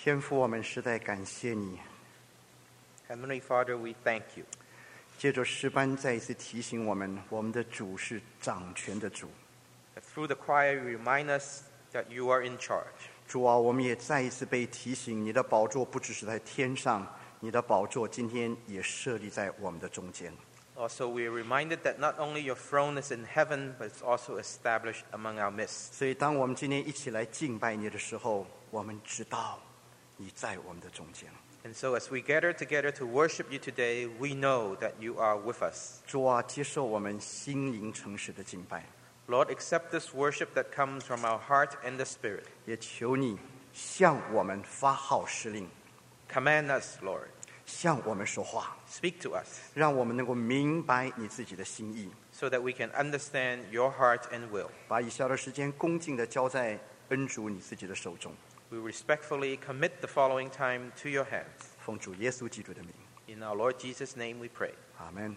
天父，我们实在感谢你。 Heavenly Father, we thank you. 借着诗班再一次提醒我们，我们的主是掌权的主。 Through the choir, you remind us that you are in charge. 主啊，我们也再一次被提醒，你的宝座不只是在天上，你的宝座今天也设立在我们的中间。 Also, we are reminded that not only your throne is in heaven, but it's also established among our midst. 所以，当我们今天一起来敬拜你的时候，我们知道你在我们的中间。 And so as we gather together to worship you today, we know that you are with us. 主啊，接受我们心灵诚实的敬拜， Lord, accept this worship that comes from our heart and the spirit. 也求你向我们发号施令， Command us, Lord. 向我们说话， Speak to us 让我们能够明白你自己的心意。 so that we can understand your heart and will. 把以下的时间恭敬地交在恩主你自己的手中， We respectfully commit the following time to your hands. 奉主耶稣基督的名， In our Lord Jesus' name we pray. 阿门。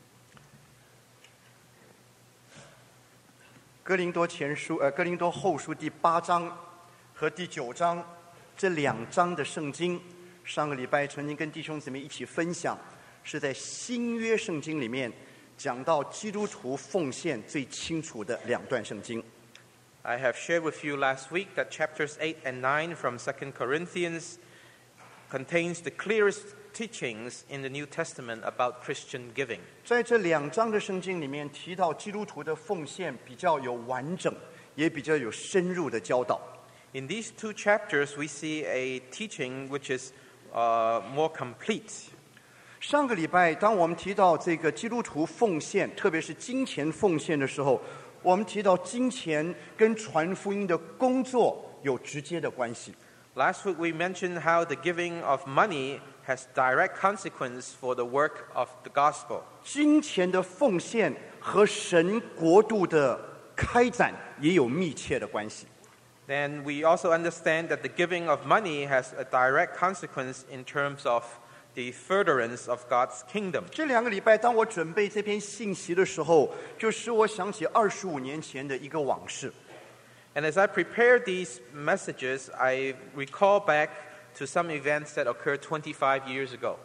哥林多后书第8章和第9章这2章的圣经，上个礼拜曾经跟弟兄姊妹一起分享，是在新约圣经里面讲到基督徒奉献最清楚的2段圣经。 I have shared with you last week that chapters 8 and 9 from 2 Corinthians contains the clearest teachings in the New Testament about Christian giving. 在这2章的圣经里面提到基督徒的奉献比较有完整，也比较有深入的教导。 In these 2 chapters, we see a teaching which is more complete. 上个礼拜，当我们提到这个基督徒奉献，特别是金钱奉献的时候，我们提到金钱跟传福音的工作有直接的关系。 Last week, we mentioned how the giving of money has direct consequence for the work of the gospel. 金钱的奉献和神国度的开展也有密切的关系。 Then we also understand that the giving of money has a direct consequence in terms of the furtherance of God's kingdom. 这2个礼拜，当我准备这篇信息的时候，就使我想起25年前的一个往事。 And as I prepare these messages, I recall back to some events that occurred 25 years ago.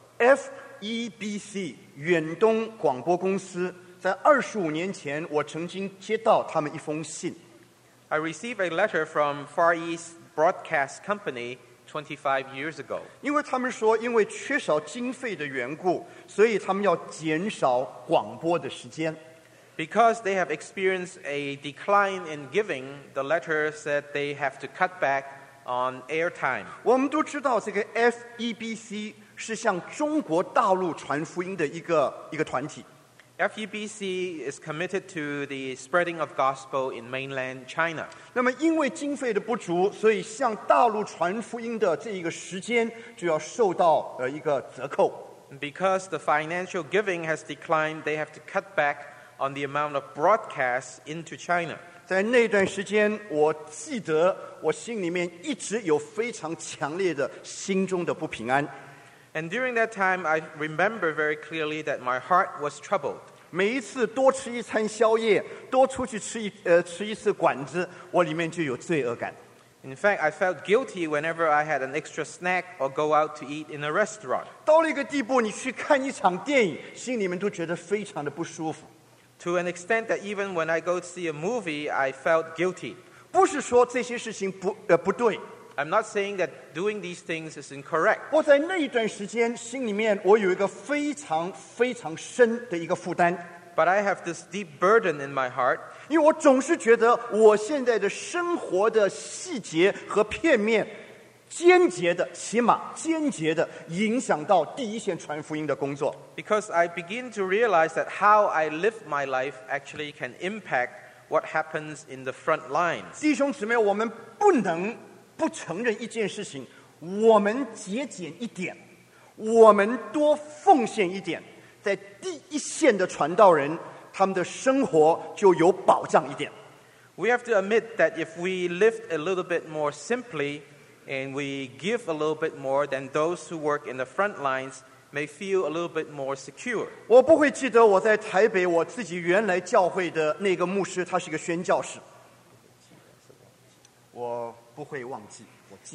FEBC 远东广播公司在25年前，我曾经接到他们一封信。 I received a letter from Far East Broadcast Company 25 years ago. 因为他们说，因为缺少经费的缘故，所以他们要减少广播的时间。 Because they have experienced a decline in giving, the letter said they have to cut back on airtime. 我们都知道，这个 FEBC 是向中国大陆传福音的一个团体。 FEBC is committed to the spreading of gospel in mainland China. 那么，因为经费的不足，所以向大陆传福音的这一个时间就要受到一个折扣。 And because the financial giving has declined, they have to cut back on the amount of broadcasts into China. 在那段时间，我记得我心里面一直有非常强烈的心中的不平安。 And during that time, I remember very clearly that my heart was troubled. 每一次多吃一餐宵夜，多出去吃一次馆子，我里面就有罪恶感。 In fact, I felt guilty whenever I had an extra snack or go out to eat in a restaurant. 到了一个地步，你去看一场电影，心里面都觉得非常的不舒服。 To an extent that even when I go to see a movie, I felt guilty. 不是说这些事情不对， I'm not saying that doing these things is incorrect. 我在那一段时间心里面我有一个非常非常深的一个负担， But I have this deep burden in my heart 因为我总是觉得我现在的生活的细节和片面，起码间接的影响到第一线传福音的工作。 because I begin to realize that how I live my life actually can impact what happens in the front lines. 弟兄姊妹，我们不能不承认一件事情：我们节俭一点，我们多奉献一点，在第一线的传道人，他们的生活就有保障一点。 We have to admit that if we live a little bit more simply and we give a little bit more, then those who work in the front lines may feel a little bit more secure. 我不会记得我在台北我自己原来教会的那个牧师，他是个宣教士。我不会忘记，我记得。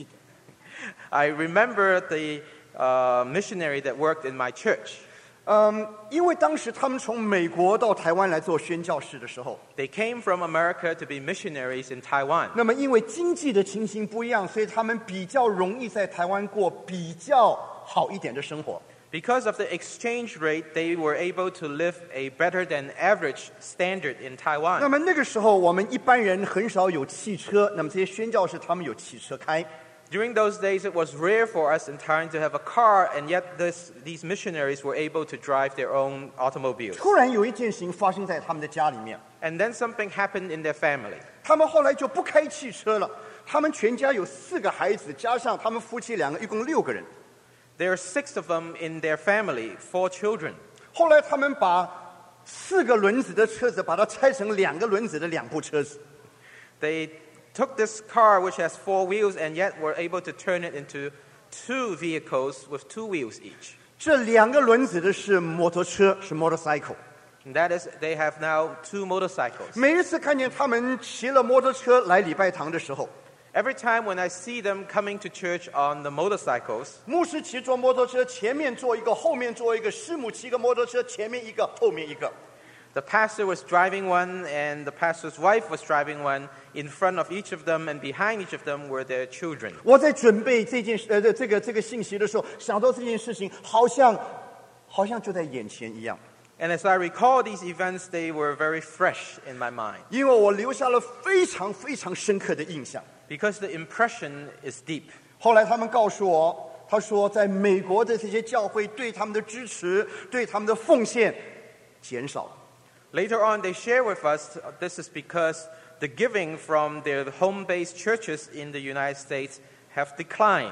I remember the missionary that worked in my church. 因为当时他们从美国到台湾来做宣教士的时候， They came from America to be missionaries in Taiwan. 那么因为经济的情形不一样，所以他们比较容易在台湾过比较好一点的生活。 Because of the exchange rate, they were able to live a better than average standard in 那 Taiwan. 么那个时候，我们一般人很少有汽车，那么这些宣教士他们有汽车开。 During those days, it was rare for us in Thailand to have a car, and yet these missionaries were able to drive their own automobiles. 突然有一件事情发生在他们的家里面， And then something happened in their family. 他们后来就不开汽车了。他们全家有4个孩子，加上他们夫妻2个，一共6个人。 There are 6 of them in their family, 4 children. 后来他们把4个轮子的车子，把它拆成2个轮子的2部车子。 They took this car, which has 4 wheels, and yet were able to turn it into 2 vehicles with 2 wheels each. 这2个轮子的是摩托车，是 motorcycle。 And that is, they have now 2 motorcycles. 每一次看见他们骑了摩托车来礼拜堂的时候， Every time when I see them coming to church on the motorcycles, 牧师骑着摩托车，前面坐一个，后面坐一个；师母骑个摩托车，前面一个，后面一个。 the pastor was driving one, and the pastor's wife was driving one. In front of each of them and behind each of them were their children. 我在准备这个信息的时候，想到这件事情，好像就在眼前一样。 And as I recall these events, they were very fresh in my mind 因为我留下了非常非常深刻的印象。 because the impression is deep. 后来他们告诉我，他说在美国的这些教会对他们的支持、对他们的奉献减少。 Later on, they share with us this is because the giving from their home-based churches in the United States have declined.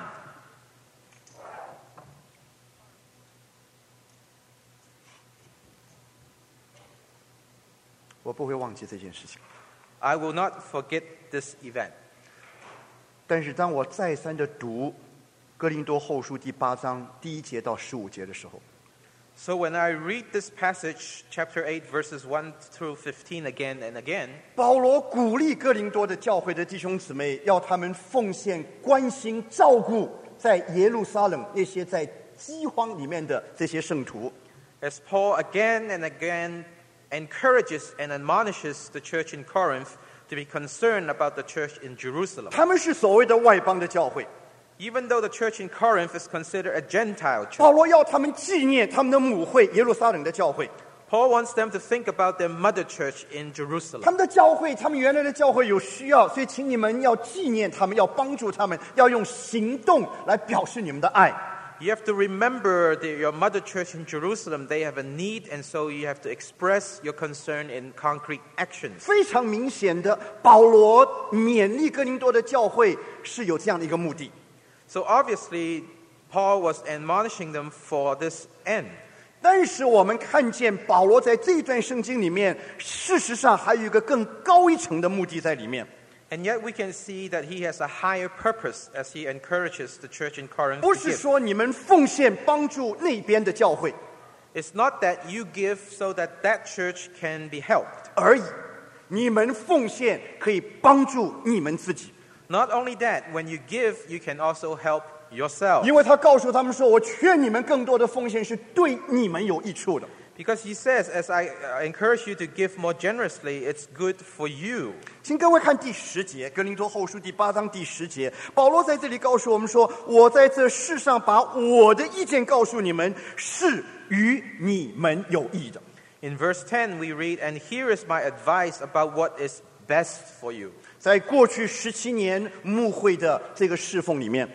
我不会忘记这件事情。 I will not forget this event. 但是当我再三的读哥林多后书第8章第1节到15节的时候， So when I read this passage, chapter 8, verses 1 through 15 again and again, 保罗鼓励哥林多的教会的弟兄姊妹，要他们奉献、关心、照顾在耶路撒冷那些在饥荒里面的这些圣徒。 as Paul again and again encourages and admonishes the church in Corinth to be concerned about the church in Jerusalem. 他们是所谓的外邦的教会， Even though the church in Corinth is considered a Gentile 保 church, 罗要他们纪念他们的母会耶路撒冷的教会。 Paul wants them to think about their mother church in 他 Jerusalem. 们的教会，他们原来的教会有需要，所以请你们要纪念他们，要帮助他们，要用行动来表示你们的爱。 You have to remember your mother church in Jerusalem. They have a need, and so you have to express your concern in concrete actions. 非常明显的，保罗勉励哥林多的教会是有这样的一个目的。 So obviously, Paul was admonishing them for this end. 但是我们看见保罗在这一段圣经里面，事实上还有一个更高一层的目的在里面。 And yet we can see that he has a higher purpose as he encourages the church in Corinth 不 to 是 give. 说你们奉献帮助那边的教会 It's not that you give so that that church can be helped. 而已，你们奉献可以帮助你们自己。 Not only that, when you give, you can also help yourself. 因为他告诉他们说：“我劝你们更多的奉献是对你们有益处的。” Because he says, as I encourage you to give more generously, it's good for you. 请各位看第10节，哥林多后书第8章第10节，保罗在这里告诉我们说：“我在这世上把我的意见告诉你们，是与你们有益的。” In verse 10, we read, "And here is my advice about what is best for you." 在过去17年牧会的这个侍奉里面，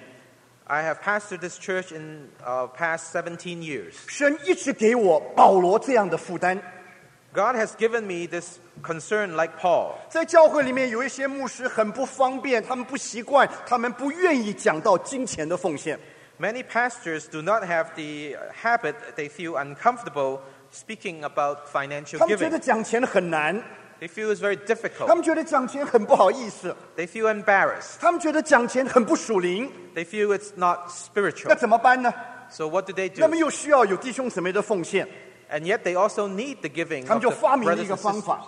I have pastored this church in past 17 years. 神一直给我保罗这样的负担。 God has given me this concern like Paul. 在教会里面有一些牧师很不方便，他们不习惯，他们不愿意讲到金钱的奉献。 Many pastors do not have the habit, they feel uncomfortable speaking about financial 他们觉得 giving. 讲钱很难， They feel it's very 他 difficult. 们觉得讲钱很不好意思， They feel embarrassed. 他们觉得讲钱很不属灵。 They feel it's not 那 spiritual. 怎么办呢？ So what do they 那么 do? 又需要有弟兄姊妹的奉献， And yet they also need the giving 他 of 们就 the 发明了一 brothers 个 and 方 sisters. 法，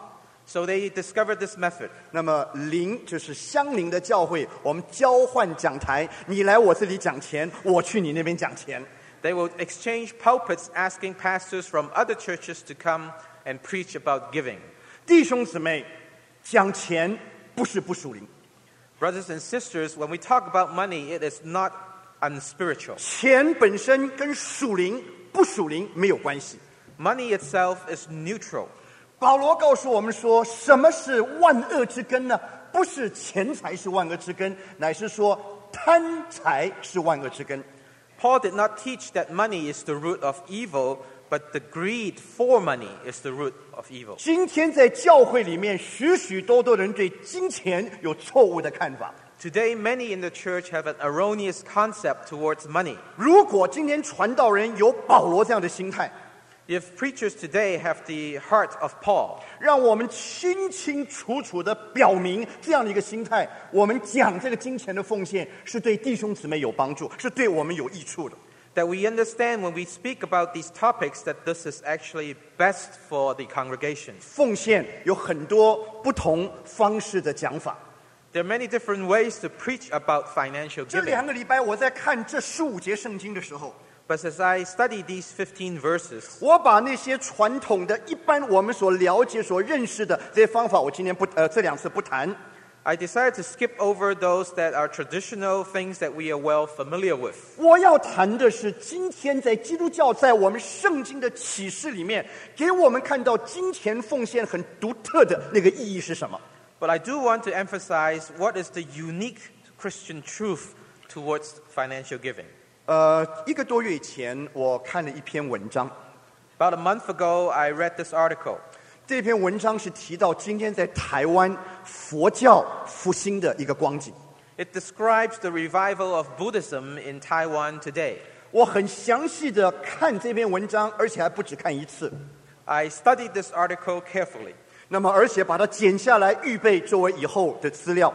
So they discovered this method. 那么邻就是相邻的教会，我们交换讲台，你来我这里讲钱，我去你那边讲钱。 They will exchange pulpits, asking pastors from other churches to come and preach about giving. 弟兄姊妹，讲钱不是不属灵， Brothers and sisters, when we talk about money, it is not unspiritual. 钱本身跟属灵不属灵没有关系。 Money itself is neutral. 保罗告诉我们说，什么是万恶之根呢？不是钱财是万恶之根，乃是说贪财是万恶之根。 Paul did not teach that money is the root of evil, but the greed for money is the root of evil. 今天在教会里面，许许多多人对金钱有错误的看法。 Today, many in the church have an erroneous concept towards money. 如果今天传道人有保罗这样的心态， If preachers today have the heart of Paul, 让我们清清楚楚地表明这样的一个心态，我们讲这个金钱的奉献是对弟兄姊妹有帮助，是对我们有益处的。 that we understand when we speak about these topics that this is actually best for the congregation. 奉献有很多不同方式的讲法。 There are many different ways to preach about financial 这 giving. 2个礼拜我在看这15节圣经的时候， But as I study these 15 verses, 我把那些传统的、一般我们所了解、所认识的这些方法，我今天这2次不谈。 I decided to skip over those that are traditional things that we are well familiar with. 我要谈的是，今天在基督教在我们圣经的启示里面，给我们看到金钱奉献很独特的那个意义是什么。 But I do want to emphasize what is the unique Christian truth towards financial giving. 1个多月以前，我看了一篇文章， About a month ago, I read this article. 这篇文章是提到今天在台湾佛教复兴的一个光景。 It describes the revival of Buddhism in Taiwan today. 我很详细的看这篇文章，而且还不止看一次。 I studied this article carefully. 那么，而且把它剪下来，预备作为以后的资料。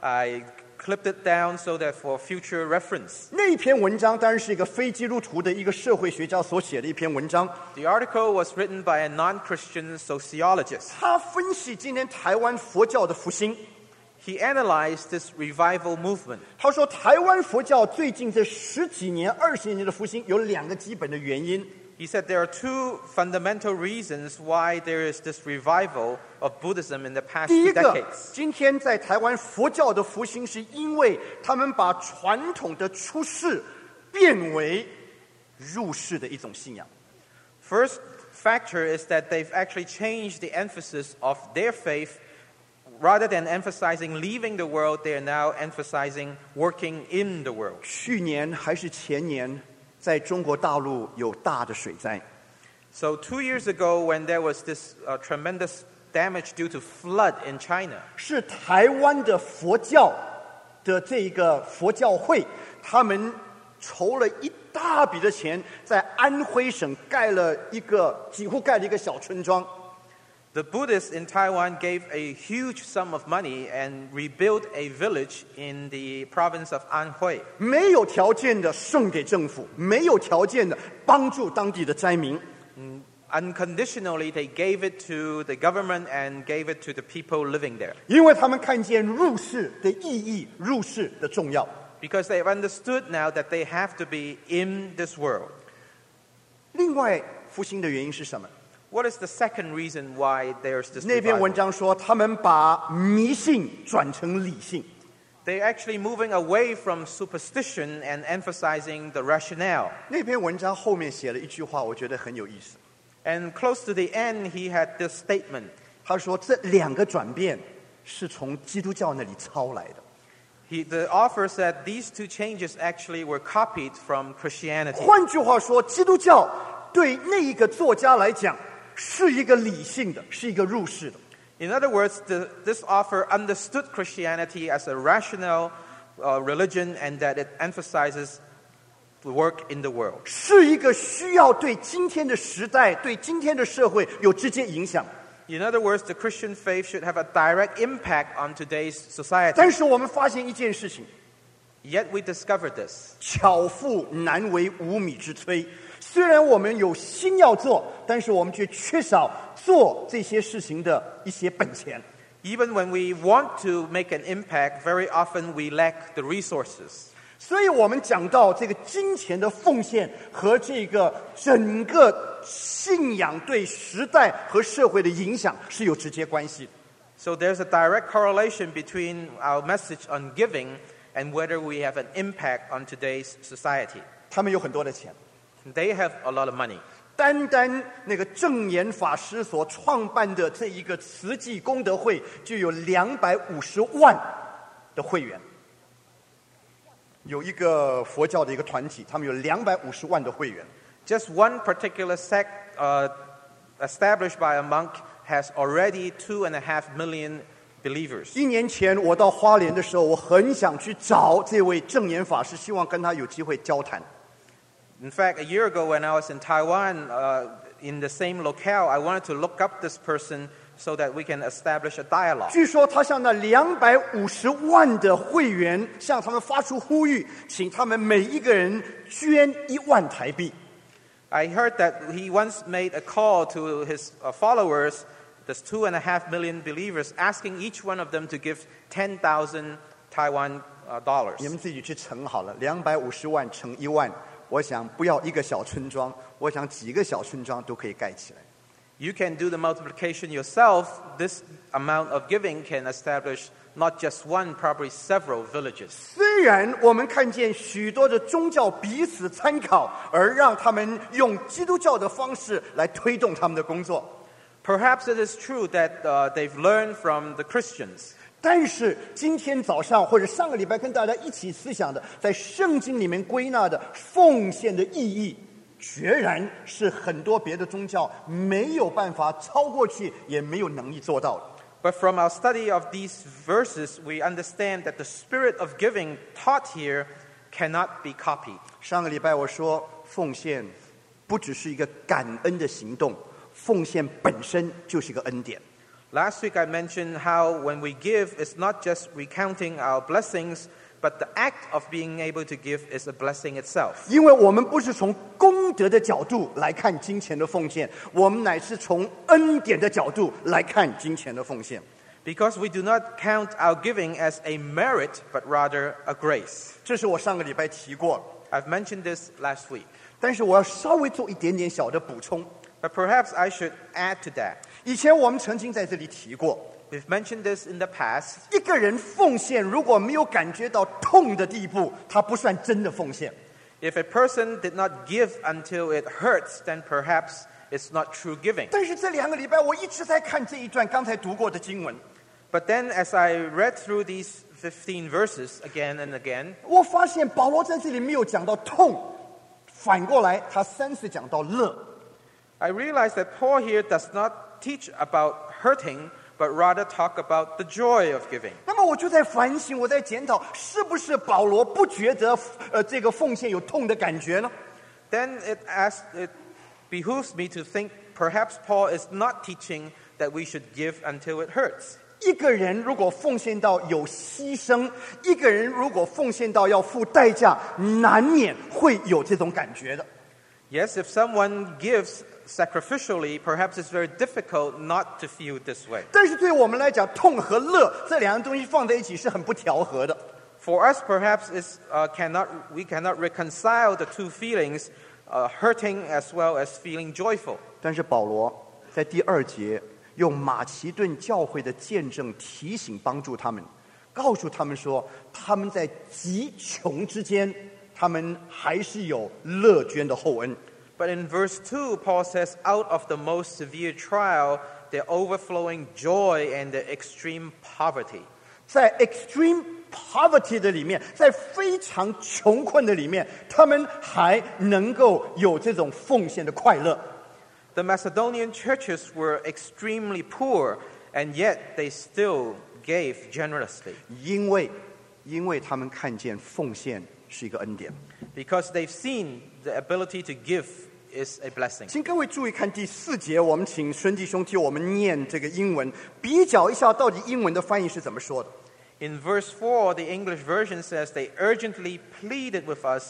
I clipped it down so that for future reference. 那篇文章当然是一个非基督徒的一个社会学家所写的一篇文章。 The article was written by a non-Christian sociologist. 他分析今天台湾佛教的复兴。 He analyzed this revival movement. 他说，台湾佛教最近这10几年、20年的复兴有2个基本的原因。 He said there are 2 fundamental reasons why there is this revival of Buddhism in the past 第 2 一个， decades. 今天在台湾佛教的复兴，是因为他们把传统的出世变为入世的一种信仰。 First factor is that they've actually changed the emphasis of their faith. Rather than emphasizing leaving the world, they are now emphasizing working in the world. 去年还是前年，在中国大陆有大的水灾， So 2 years ago, when there was this tremendous damage due to flood in China, 是台湾的佛教的这一个佛教会，他们筹了一大笔的钱，在安徽省几乎盖了一个小村庄。 the Buddhists in Taiwan gave a huge sum of money and rebuilt a village in the province of Anhui. 没有条件的送给政府，没有条件的帮助当地的灾民。 Unconditionally, they gave it to the government and gave it to the people living there. 因为他们看见入世的意义，入世的重要。 Because they've understood now that they have to be in this world. 另外，复兴的原因是什么？ What is the second reason why there's this 那篇 revival? 文章说，他们把迷信转成理性。 They're actually moving away from superstition and emphasizing the rationale. 那篇文章后面写了一句话，我觉得很有意思。 And close to the end, he had this statement. 他说，这2个转变是从基督教那里抄来的。 The author said these 2 changes actually were copied from Christianity. 换句话说，基督教对那一个作家来讲是一个理性的，是一个入世的。 In other words, this author understood Christianity as a rational religion and that it emphasizes the work in the world. 是一个需要对今天的时代、对今天的社会有直接影响。 In other words, the Christian faith should have a direct impact on today's society. 但是我们发现一件事情： Yet we discovered this. 巧妇难为无米之炊。 虽然我们有心要做，但是我们却缺少做这些事情的一些本钱。 Even when we want to make an impact, very often we lack the resources. 所以我们讲到这个金钱的奉献和这个整个信仰对时代和社会的影响是有直接关系的。 So there's a direct correlation between our message on giving and whether we have an impact on today's society. 他们有很多的钱， They have a lot of money. 单单那个正言法师所创办的这一个慈济功德会就有250万的会员。有一个佛教的一个团体，他们有250万的会员。 Just one particular sect established by a monk has already 2.5 million believers. 1年前我到花莲的时候，我很想去找这位正言法师，希望跟他有机会交谈。 In fact, a year ago when I was in Taiwan, in the same locale, I wanted to look up this person so that we can establish a dialogue. 据说他向那250万的会员向他们发出呼吁，请他们每一个人捐1万台币。 I heard that he once made a call to his followers, there's 2.5 million believers, asking each one of them to give 10,000 Taiwan dollars. 你们自己去乘好了，250万乘1万，我想不要一个小村庄，我想几个小村庄都可以盖起来。 You can do the multiplication yourself. This amount of giving can establish not just one, probably several villages. 虽然我们看见许多的宗教彼此参考，而让他们用基督教的方式来推动他们的工作， Perhaps it is true that they've learned from the Christians. 但是今天早上或者上个礼拜跟大家一起思想的，在圣经里面归纳的奉献的意义，决然是很多别的宗教没有办法超过去，也没有能力做到的。 But from our study of these verses, we understand that the spirit of giving taught here cannot be copied. 上个礼拜我说，奉献不只是一个感恩的行动，奉献本身就是一个恩典。 Last week I mentioned how when we give, it's not just recounting our blessings, but the act of being able to give is a blessing itself. 因为我们不是从功德的角度来看金钱的奉献，我们乃是从恩典的角度来看金钱的奉献。 Because we do not count our giving as a merit, but rather a grace. 这是我上个礼拜提过， I've mentioned this last week. 但是我要稍微做一点点小的补充。 But perhaps I should add to that. 以前我们曾经在这里提过， We've mentioned this in the past. 一个人奉献如果没有感觉到痛的地步，他不算真的奉献。 If a person did not give until it hurts, then perhaps it's not true giving. 但是这2个礼拜我一直在看这一段刚才读过的经文， But then as I read through these 15 verses again and again, 我发现保罗在这里没有讲到痛，反过来他3次讲到乐。 I realized that Paul here does not teach about hurting, but rather talk about the joy of giving. 那么我就在反省，我在检讨，是不是保罗不觉得这个奉献有痛的感觉呢？ Then it behooves me to think perhaps Paul is not teaching that we should give until it hurts. 一个人如果奉献到有牺牲，一个人如果奉献到要付代价，难免会有这种感觉的。 Yes, if someone gives sacrificially, perhaps it's very difficult not to feel this way. 但是对我们来讲，痛和乐这2样东西放在一起是很不调和的。 For us, perhaps we cannot reconcile the two feelings, hurting as well as feeling joyful. 但是保罗在第2节用马其顿教会的见证提醒帮助他们，告诉他们说，他们在极穷之间，他们还是有乐捐的厚恩。 But in verse 2, Paul says, out of the most severe trial, the overflowing joy and the extreme poverty. 在 extreme poverty 的里面，在非常穷困的里面，他们还能够有这种奉献的快乐。 The Macedonian churches were extremely poor, and yet they still gave generously. 因为他们看见奉献是一个恩典。 Because they've seen the ability to give is a blessing. 请各位注意看第4节，我们请孙弟兄替我们念这个英文，比较一下到底英文的翻译是怎么说的。 In verse 4, the English version says, they urgently pleaded with us,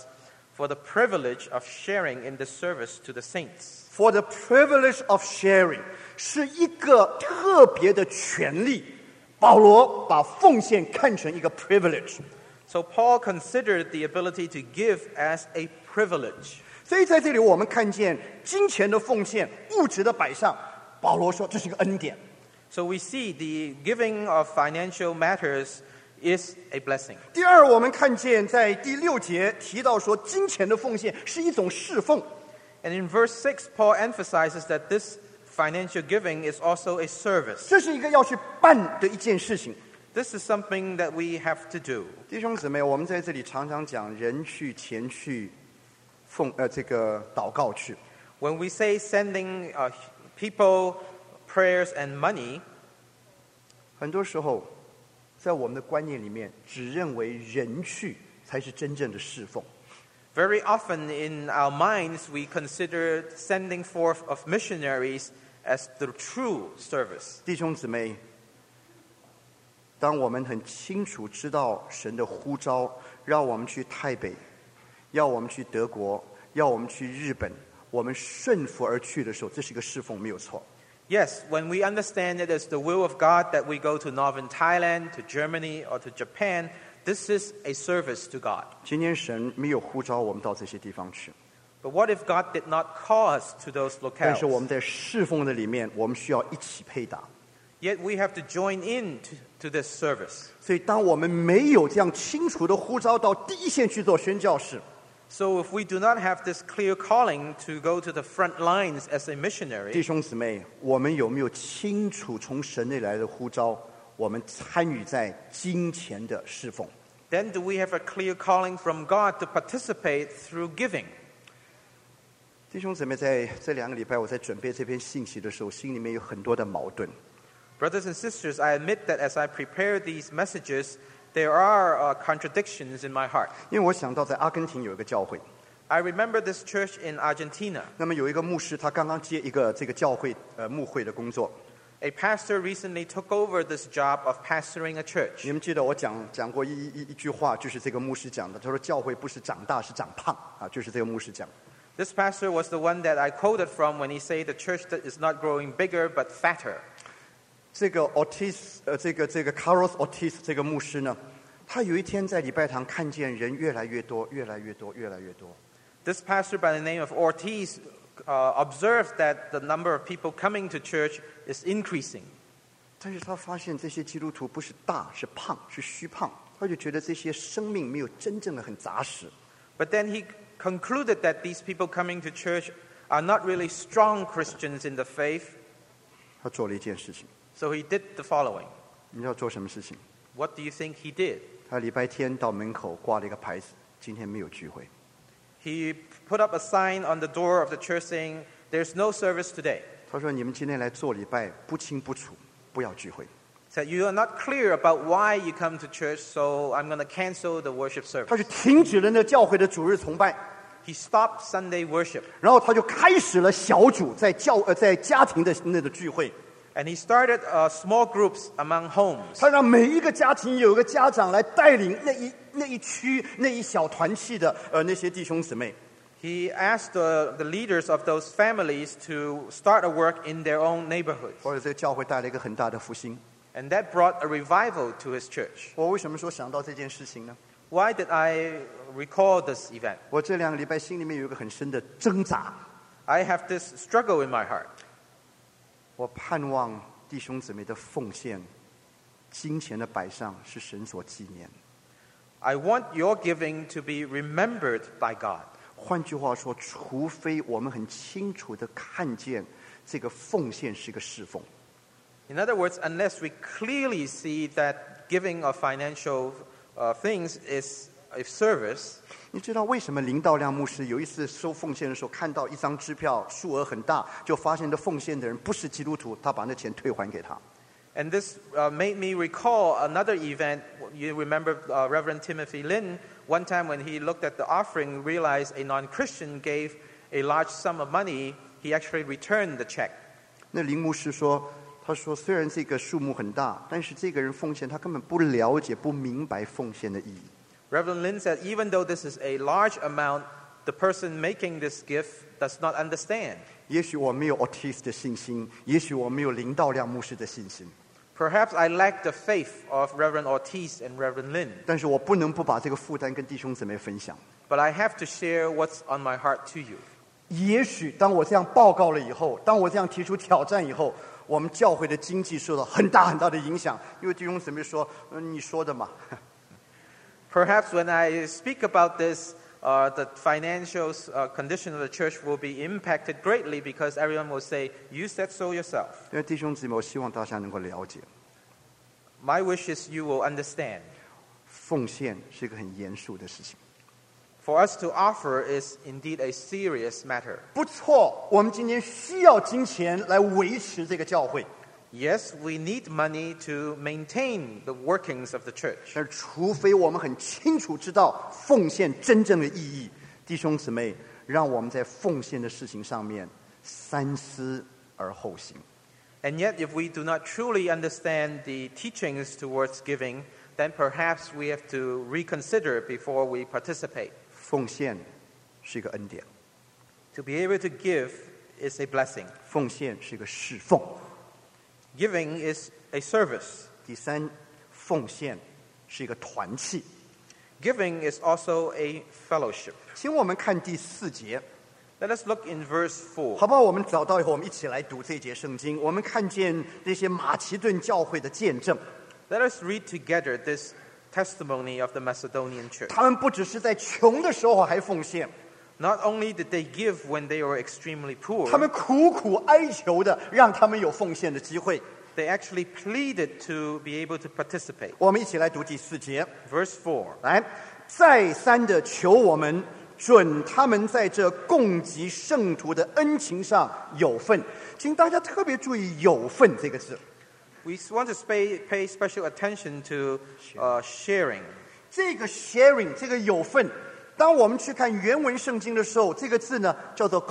for the privilege of sharing in the service to the saints. For the privilege of sharing 是一个特别的权利。保罗把奉献看成一个 privilege， So Paul considered the ability to give as a privilege. 所以在这里我们看见金钱的奉献、物质的摆上，保罗说这是一个恩典。 So we see the giving of financial matters is a blessing. 第二，我们看见在第6节提到说，金钱的奉献是一种侍奉。 And in verse 6, Paul emphasizes that this financial giving is also a service. 这是一个要去办的一件事情。 This is something that we have to do. 弟兄姊妹，我们在这里常常讲人去、钱去、这个祷告去。 When we say sending people, prayers, and money, 很多时候，在我们的观念里面，只认为人去才是真正的侍奉。 very often in our minds we consider sending forth of missionaries as the true service. 弟兄姊妹，当我们很清楚知道神的呼召，让我们去泰北，要我们去德国，要我们去日本，我们顺服而去的时候，这是一个侍奉，没有错。 Yes, when we understand it as the will of God that we go to northern Thailand, to Germany, or to Japan, this is a service to God. 今天神没有呼召我们到这些地方去， But what if God did not call us to those 但是我 locales? 们在侍奉的里面，我们需要一起配搭。 Yet we have to join in to this service. 所以，当我们没有这样清楚的呼召到第一线去做宣教士， So if we do not have this clear calling to go to the front lines as a 弟 missionary, 兄姊妹，我们有没有清楚从神那来的呼召？我们参与在金钱的侍奉。 then do we have a clear calling from God to participate through giving? 弟兄姊妹，在这2个礼拜我在准备这篇信息的时候，心里面有很多的矛盾。 Brothers and sisters, I admit that as I prepare these messages, there are contradictions in my heart. 因为我想到在阿根廷有一个教会， I remember this church in Argentina. 那么有一个牧师，他刚刚接一个这个教会牧会的工作。 A pastor recently took over this job of pastoring a church. 你们记得我讲过一句话，就是这个牧师讲的，他说教会不是长大，是长胖啊，就是这个牧师讲。 This pastor was the one that I quoted from when he said the church that is not growing bigger but fatter. 这个 Ortiz， 这个 Carlos Ortiz 这个牧师呢，他有一天在礼拜堂看见人越来越多，越来越多，越来越多。 This pastor by the name of Ortiz observed that the number of people coming to church is increasing. 但是他发现这些基督徒不是大，是胖，是虚胖，他就觉得这些生命没有真正的很扎实。 But then he concluded that these people coming to church are not really strong Christians in the faith, 他做了一件事情， so he did the following. 你知道做什么事情？ What do you think he did? 他礼拜天到门口挂了一个牌子，今天没有聚会。 He put up a sign on the door of the church saying, "There's no service today." 他说：“你们今天来做礼拜，不清不楚，不要聚会。” Said, "You are not clear about why you come to church, so I'm going to cancel the worship 他 service." 就停止了那教会的主日崇拜， He stopped Sunday worship, 然后他就开始了小组在家庭的那个聚会。 and he started small groups among homes. 他让每一个家庭有一个家长来带领那一区那一小团契的那些弟兄姊妹。 He asked the leaders of those families to start a work in their own neighborhoods, 或者这个教会带来一个很大的复兴。 and that brought a revival to his church. 我为什么说想到这件事情呢？ Why did I recall this event? 我这2个礼拜心里面有一个很深的挣扎。 I have this struggle in my heart. 我盼望弟兄姊妹的奉献、金钱的摆上是神所纪念。 I want your giving to be remembered by God. 换句话说，除非我们很清楚地看见这个奉献是个侍奉， In other words, unless we clearly see that giving of financial things is a service, 你知道为什么林道亮牧师有一次收奉献的时候，看到一张支票数额很大，就发现的奉献的人不是基督徒，他把那钱退还给他。 and this made me recall another event. You remember Reverend Timothy Lin, one time when he looked at the offering, realized a non-Christian gave a large sum of money, he actually returned the check. 那林牧师说，他说虽然这个数目很大，但是这个人奉献他根本不了解、不明白奉献的意义。 Reverend Lin said, even though this is a large amount, the person making this gift does not understand. 也许我没有 Ortiz 的信心，也许我没有林道亮牧师的信心， Perhaps I lack the faith of Reverend Ortiz and Reverend Lin, 但是我不能不把这个负担跟弟兄姊妹分享。 but I have to share what's on my heart to you. 也许当我这样报告了以后，当我这样提出挑战以后，我们教会的经济受到很大很大的影响，因为弟兄姊妹说：“你说的嘛。” Perhaps when I speak about this, the financial condition of the church will be impacted greatly because everyone will say, you said so yourself. 因为弟兄姊妹，我希望大家能够了解， My wish is you will understand. 奉献是一个很严肃的事情。 For us to offer is indeed a serious matter. 不错，我们今天需要金钱来维持这个教会， Yes, we need money to maintain the workings of the church. 但是除非我们很清楚知道奉献真正的意义，弟兄姊妹，让我们在奉献的事情上面三思而后行。 And yet, if we do not truly understand the teachings towards giving, then perhaps we have to reconsider before we participate. 奉献是一个恩典， To be able to give is a blessing. 奉献是一个侍奉。 Giving is a service. 第三，奉献是一个团契。 Giving is also a fellowship. 请我们看第4节， Let us look in verse 4. 好不好？我们找到以后，我们一起来读这节圣经。我们看见这些马其顿教会的见证， Let us read together this testimony of the Macedonian church. 他们不只是在穷的时候还奉献， Not only did they give when they were extremely 他 poor, 们苦苦哀求的，让他们有奉献的机会。 they actually pleaded to be able to participate. 我们一起来读第4节， Verse 4. 来，再三的求我们，准他们在这供给圣徒的恩情上有份。请大家特别注意“有份”这个字。 We want to pay special attention to sharing. 这个 sharing 这个有份，当我们去看原文圣经的时候，这个字呢叫做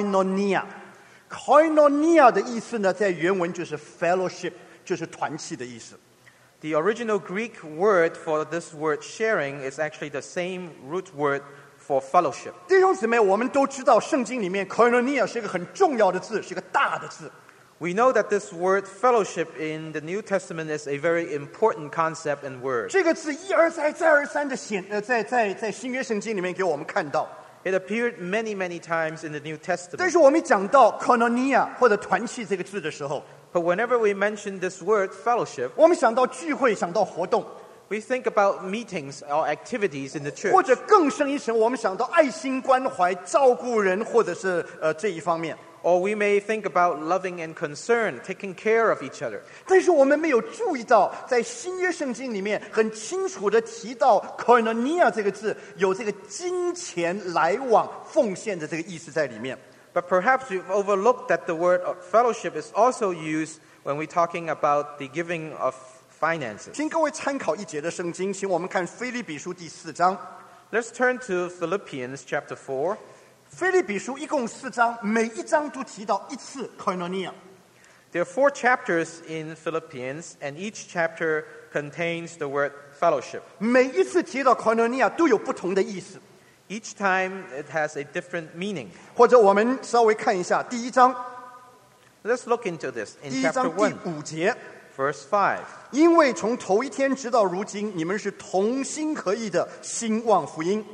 koinonia。koinonia 的意思呢，在原文就是 fellowship， 就是团契的意思。 The original Greek word for this word sharing is actually the same root word for fellowship. 弟兄姊妹，我们都知道圣经里面 koinonia 是一个很重要的字，是一个大的字。 We know that this word fellowship in the New Testament is a very important concept and word. 这个字一而再再而三的在新约圣经里面给我们看到。 It appeared many, many times in the New 但 Testament. 是我们讲到 koinonia 或者团契这个字的时候， But whenever we mention this word fellowship, 我们想到聚会，想到活动， we think about meetings or activities in the 或 church. 者更深一层，我们想到爱心关怀、照顾人，或者是这一方面。 Or we may think about loving and concern, taking care of each other. 但是我们没有注意到，在新约圣经里面很清楚的提到 koinonia 这个字，有这个金钱来往、奉献的这个意思在里面。 But perhaps we've overlooked that the word of fellowship is also used when we're talking about the giving of finances. 请各位参考一节的圣经，请我们看腓立比书第4章。 Let's turn to Philippians chapter 4. 腓立比书一共4章，每一章都提到一次 koinonia。 There are 4 chapters in Philippians, and each chapter contains the word fellowship. 每一次提到 koinonia 都有不同的意思。 Each time it has a different meaning. 或者我们稍微看一下第1章， Let's look into this 第 in 1 chapter 章第 1, 5节。 verse 5. 因为从头一天直到如今，你们是同心合意的兴旺福音。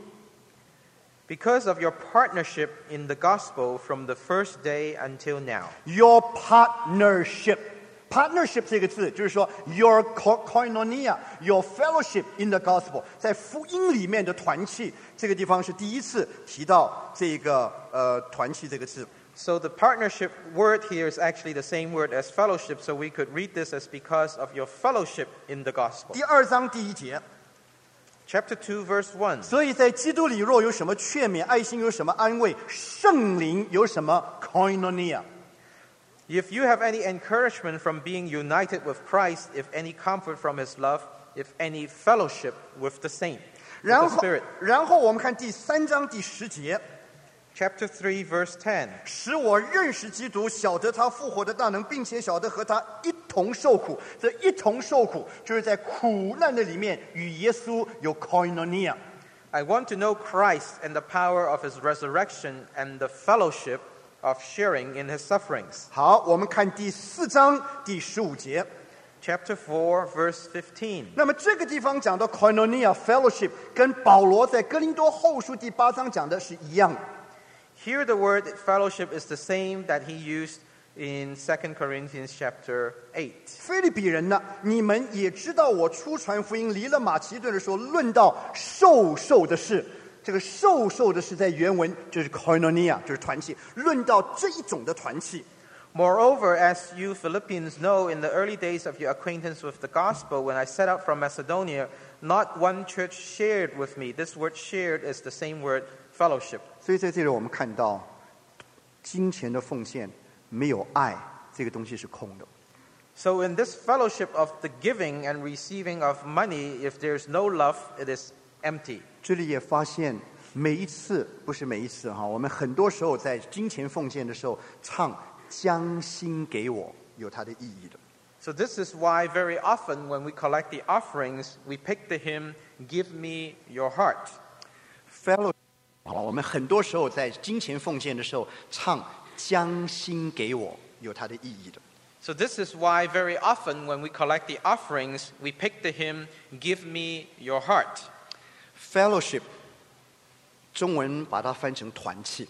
Because of your partnership in the gospel from the first day until now. Your partnership， partnership 这个字就是说 your koinonia， your fellowship in the gospel， 在福音里面的团契，这个地方是第一次提到这个团契这个字。 So the partnership word here is actually the same word as fellowship, so we could read this as because of your fellowship in the gospel. 第2章第1节， Chapter 2, verse 1. 所以在基督里若有什么劝勉，爱心有什么安慰，圣灵有什么 koinonia。 If you have any encouragement from being united with Christ, if any comfort from his love, if any fellowship with the saint, with 然 the 后 Spirit. 然后我们看第3章第10节， Chapter 3, verse 10. 使我认识基督，晓得他复活的大能，并且晓得和他一同受苦。这一同受苦，就是在苦难的里面与耶稣有 koinonia。 I want to know Christ and the power of his resurrection and the fellowship of sharing in his sufferings. 好，我们看第4章第15节。 Chapter 4, verse 15. 那么这个地方讲到 koinonia fellowship， 跟保罗在哥林多后书第8章讲的是一样的。 Here the word fellowship is the same that he used in 2 Corinthians chapter 8. 腓利比人呢，你们也知道，我出传福音离了马其顿的时候，论到受的事。这个受的事在原文就是 koinonia， 就是团契。论到这一种的团契。 Moreover, as you Philippians know, in the early days of your acquaintance with the gospel, when I set out from Macedonia, not one church shared with me. This word shared is the same word fellowship. 所以在这里我们看到，金钱的奉献没有爱，这个东西是空的。 So in this fellowship of the giving and receiving of money, if there's no love, it is empty. 这里也发现，每一次不是每一次哈，我们很多时候在金钱奉献的时候唱。 将心给我，有它的意义的。 So this is why very often when we collect the offerings, we pick the hymn, Give me your heart. Fellow， 我们很多时候在金钱奉献的时候唱将心给我，有它的意义的。 So this is why very often when we collect the offerings, we pick the hymn, Give me your heart. Fellowship， 中文把它翻成团契。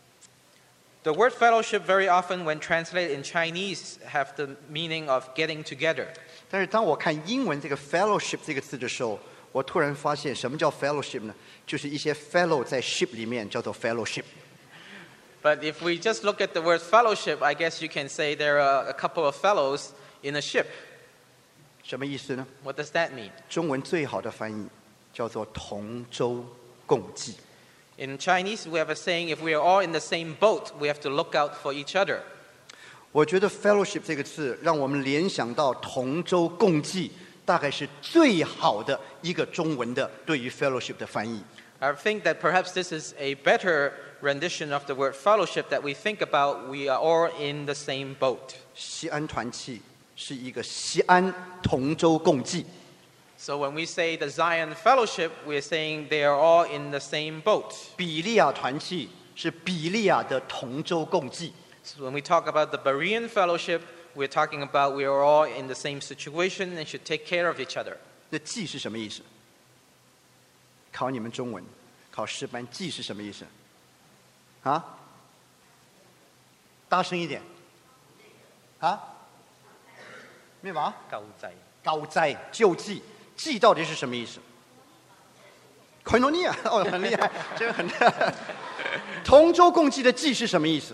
The word fellowship very often when translated in Chinese have the meaning of getting together. 但是当我看英文这个 fellowship 这个字的时候，我突然发现什么叫 fellowship 呢？就是一些 fellow 在 ship 里面叫做 fellowship。 But if we just look at the word fellowship, I guess you can say there are a couple of fellows in a ship. 什么意思呢？ What does that mean? 中文最好的翻译叫做同舟共济。 In Chinese, we have a saying, if we are all in the same boat, we have to look out for each other. 我觉得 fellowship 这个字让我们联想到同舟共济，大概是最好的一个中文的对于 fellowship 的翻译。 I think that perhaps this is a better rendition of the word fellowship that we think about. We are all in the same boat. 西安团契是一个西安同舟共济。 So when we say the Zion Fellowship, we're saying they are all in the same boat. 比利亚团契是比利亚的同舟共济。 So when we talk about the Berean Fellowship, we're talking about we are all in the same situation and should take care of each other. 那济是什么意思？考你们中文，考诗班，济是什么意思？啊？大声一点。啊？咩话？救济、救济。 济到底是什么意思 ？koinonia 哦，很厉害，这个很厉害。同舟共济的济是什么意思？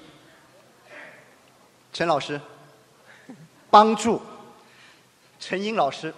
陈老师，帮助。陈英老师，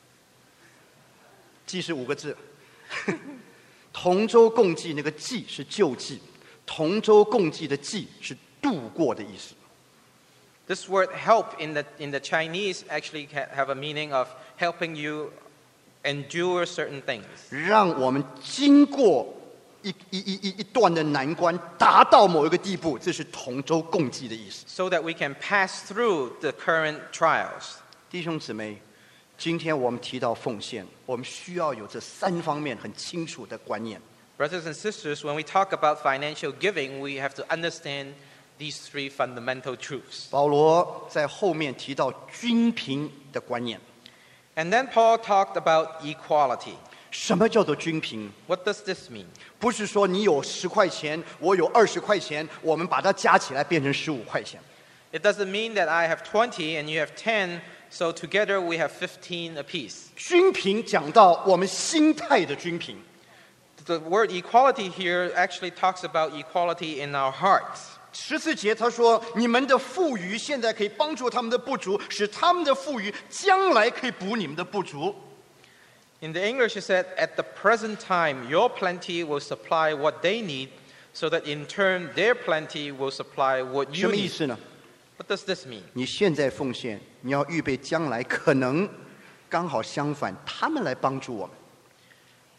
济是5个字。同舟共济那个济是救济，同舟共济的济是度过的意思。 This word help in the Chinese actually have a meaning of helping you endure certain things. 让我们经过一段的难关，达到某一个地步，这是同舟共济的意思。 So that we can pass through the current trials. 弟兄姊妹，今天我们提到奉献，我们需要有这3方面很清楚的观念。 Brothers and sisters, when we talk about financial giving, we have to understand these 3 fundamental truths. 保罗在后面提到均平的观念。 And then Paul talked about equality. 什么叫做均平？ What does this mean? 不是说你有10块钱，我有20块钱，我们把它加起来变成15块钱。 It doesn't mean that I have 20 and you have 10, so together we have 15 apiece. 均平讲到我们心态的均平。 The word equality here actually talks about equality in our hearts. 14节他说：“你们的富余现在可以帮助他们的不足，使他们的富余将来可以补你们的不足。” In the English it said, at the present time, your plenty will supply what they need, so that in turn their plenty will supply what 什 you 么意 need. 思呢？ What does this mean? 你现在奉献，你要预备将来可能刚好相反，他们来帮助我们。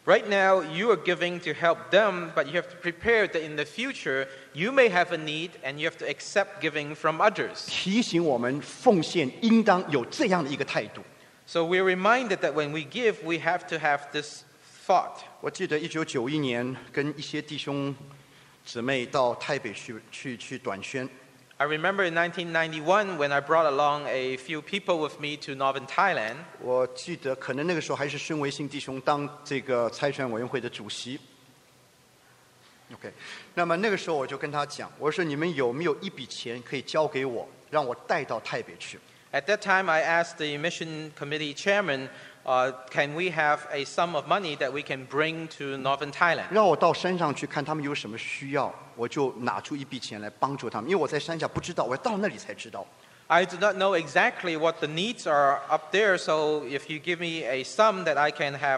Right now, you are giving to help them, but you have to prepare that in the future, you may have a need and you have to accept giving from others. 提醒我们奉献应当有这样的一个态度。 So we're reminded that when we give, we have to have this thought. 我记得1991年跟一些弟兄姊妹到台北去短宣， I remember in 1991 when I brought along a few people with me to Northern Thailand. 我记得可能那个时候还是孙维信弟兄当这个财产委员会的主席。OK， 那么那个时候我就跟他讲，我说你们有没有一笔钱可以交给我，让我带到台北去？ At that time, I asked the mission committee chairman, can we have a sum of money that we can bring to Northern Thailand? 让我到山上去看他们有什么需要，我就拿出一笔钱来帮助他们，因为我在山下不知道，我要到那里才知道。 I do not know exactly what the needs are up there, so if you give me a sum that I can have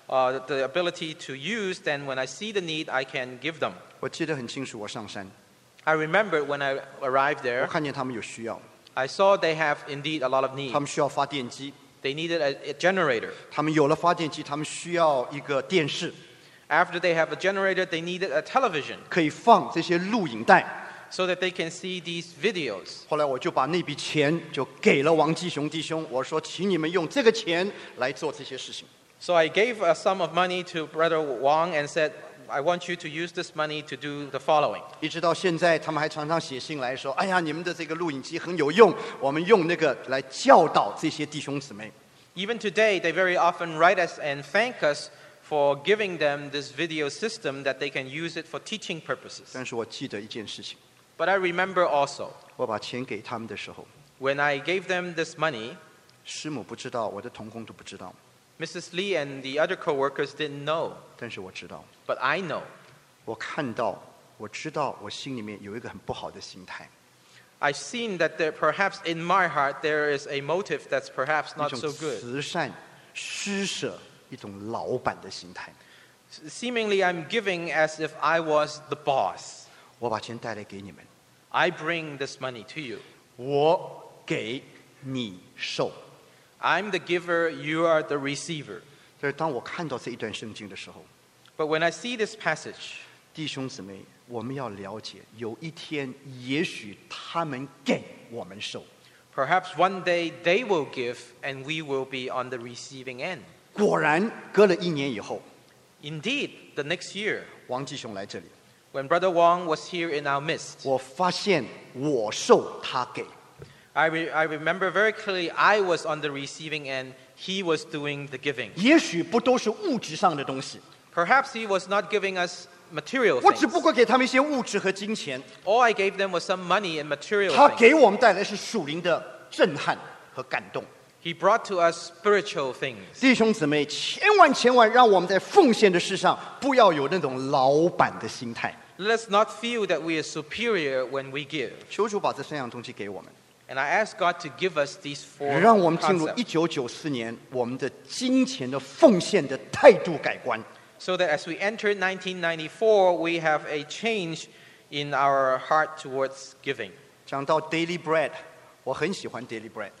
the ability to use, then when I see the need, I can give them. 我记得很清楚，我上山， I remember when I arrived 我 there, 看见他们有需要， I saw they have indeed a lot of 他 needs. 们需要发电机， They needed a generator. 他们有了发电机，他们需要一个电视， After they have a generator, they needed a television 可以放这些录影带。 so that they can see these videos. 后来我就把那笔钱就给了王继雄弟兄，我说，请你们用这个钱来做这些事情。 So I gave a sum of money to Brother Wang and said, I want you to use this money to do the following. 一直到现在，他们还常常写信来说：“哎呀，你们的这个录影机很有用，我们用那个来教导这些弟兄姊妹。” Even today, they very often write us and thank us for giving them this video system that they can use it for teaching purposes. 但是我记得一件事情， But I remember also, 我把钱给他们的时候， when I gave them this money, 师母不知道，我的同工都不知道， Mrs. Lee and the other co-workers didn't know, 但是我知道， but I know. 我看到，我知道，我心里面有一个很不好的心态， I've seen that there, perhaps in my heart there is a motive that's perhaps 一 not 种 so good. 慈善、施舍，一种老板的心态。 Seemingly, I'm giving as if I was the boss. 我把钱带来给你们， I bring this money to you. 我给你受。 I'm the giver, you are the receiver. 但是当我看到这一段圣经的时候， But when I see this passage, 弟兄姊妹，我们要了解，有一天也许他们给我们受。 perhaps one day they will give and we will be on the receiving end. 果然，隔了1年以后， Indeed, the next year, 王继雄来这里， when Brother Wang was here in our midst, 我发现我受他给。 I remember very clearly I was on the receiving end, he was doing the giving. 也许不都是物质上的东西， Perhaps he was not giving us material 我只不 things. 过给他们一些物质和金钱， All I gave them was some money and material 他 things. 给我们带来是属灵的震撼和感动。 He brought to us spiritual things. 弟兄姊妹，千万让我们在奉献的事上不要有那种老板的心态。 Let us not feel that we are superior when we give. 求主把这3样东西给我们， And I ask God to give us these 4 让我们进入 concepts 1994年我们的金钱的奉献的态度改观。 so that as we enter 1994, we have a change in our heart towards giving. 讲到 daily bread， 我很喜欢 daily bread，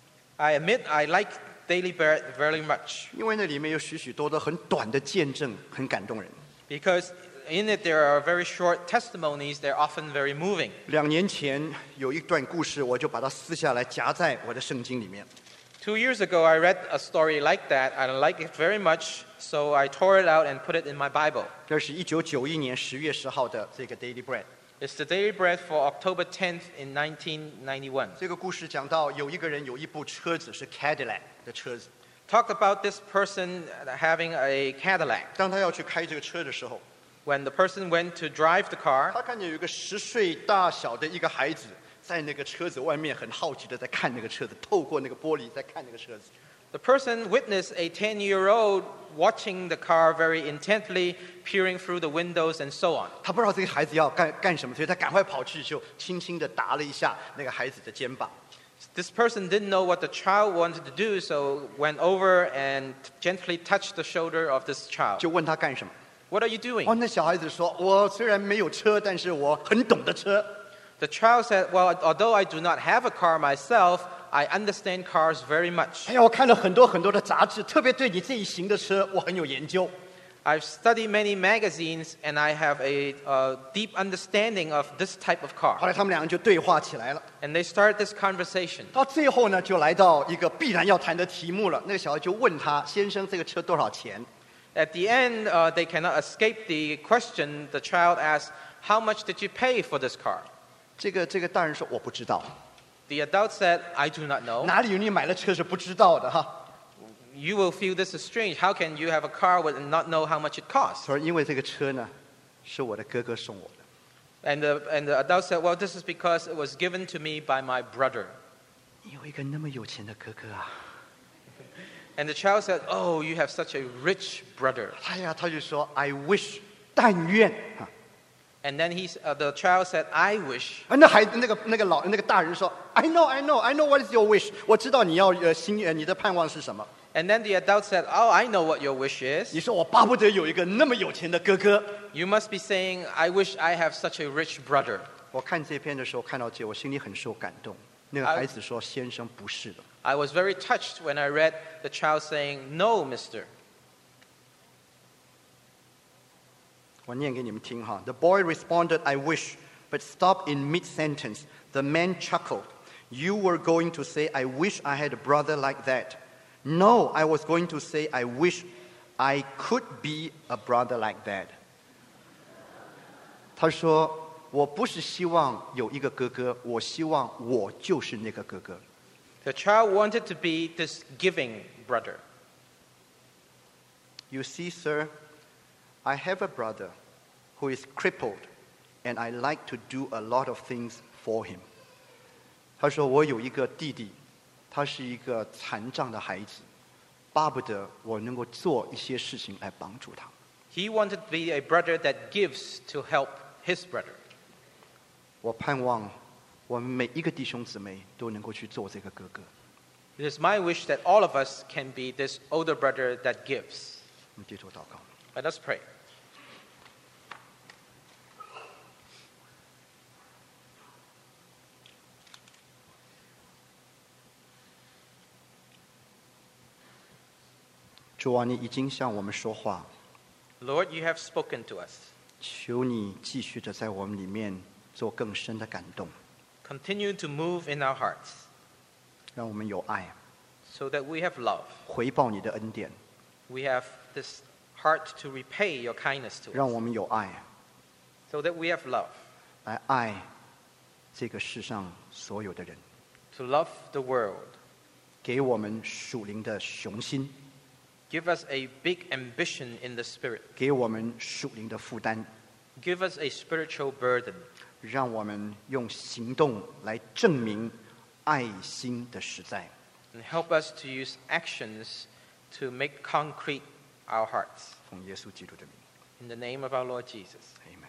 I admit I like daily bread very much 因为那里面有许许多多很短的见证，很感动人。 because in it there are very short testimonies. They're often very moving. 2年前有一段故事，我就把它撕下来夹在我的圣经里面。 2 years ago, I read a story like that. I like it very much, so I tore it out and put it in my Bible. 这是1991年10月10号的这个 daily bread。 It's the daily bread for October 10th in 1991. 这个故事讲到有一个人有一部车子是 Cadillac 的车子， Talk about this person having a Cadillac. 当他要去开这个车的时候， When the person went to drive the car, 他看见有一个10岁大小的一个孩子在那个车子外面很好奇的在看那个车子，透过那个玻璃在看那个车子。 the person witnessed a 10-year-old watching the car very intently, peering through the windows and so on. 他不知道这个孩子要干什么，所以他赶快跑去就轻轻地打了一下那个孩子的肩膀。 This person didn't know what the child wanted to do, so went over and gently touched the shoulder of this child. 就问他干什么。 What are you doing? 哦，那小孩子说：“我虽然没有车，但是我很懂得车。 The child said, well, although I do not have a car myself, I understand cars very much. 哎呀，我看了很多的杂志，特别对你这一型的车，我很有研究。 I've studied many magazines and I have a deep understanding of this type of 后 car. 来他们两个就对话起来了。 And they started this conversation. 到最后呢，就来到一个必然要谈的题目了。那个小孩就问他：“先生，这个车多少钱 At the end, they cannot escape the question. The child asked, "How much did you pay for this car?"？” 这个大人说：“我不知道。 The adult said, "I do not know." 哪里有你买了车是不知道的哈？” You will feel this is strange. How can you have a car and not know how much it 他 costs? 说：“因为这个车呢，是我的哥哥送我的。 And the adult said, "Well, this is because it was given to me by my brother." 你有一个那么有钱的哥哥啊！” And the child said, "Oh, you have such a rich brother." 哎呀，他就说 ：“I wish， 但愿啊。” And then the child said, "I wish." 那孩子那个大人说 ：“I know what is your wish？ 我知道你要你的盼望是什么。 And then the adult said, "Oh, I know what your wish is." 你说我巴不得有一个那么有钱的哥哥。” You must be saying, "I wish I have such a rich brother." 我看这篇的时候，看到这，我心里很受感动。那个孩子说：“先生，不是的。” I was very touched when I read the child saying, "No, mister." 我念给你们听哈。The boy responded, "I wish," but stopped in mid-sentence. The man chuckled. "You were going to say, 'I wish I had a brother like that.' No, I was going to say, 'I wish I could be a brother like that.'" 他说：“我不是希望有一个哥哥，我希望我就是那个哥哥。” The child wanted to be this giving brother. You see, sir, I have a brother who is crippled, and I like to do a lot of things for him. 他说：“我有一个弟弟，他是一个残障的孩子，巴不得我能够做一些事情来帮助他。” He wanted to be a brother that gives to help his brother. 我盼望我们每一个弟兄姊妹都能够去做这个哥哥。 It is my wish that all of us can be this older brother that gives. 我们低头祷告。 Let us pray. 主啊，你已经向我们说话， Lord, you have spoken to us. 求你继续的在我们里面做更深的感动， Continue to move in our hearts 让我们有爱， so that we have love. 回报你的恩典， We have this heart to repay your kindness to 让 us 我们有爱， so that we have love 来爱这个世上所有的人， to love the world. 给我们属灵的雄心， Give us a big ambition in the spirit. 给我们属灵的负担， Give us a spiritual burden. 让我们用行动来证明爱心的实在。 And help us to use actions to make concrete our hearts. 奉耶稣基督的名， In the name of our Lord Jesus. Amen.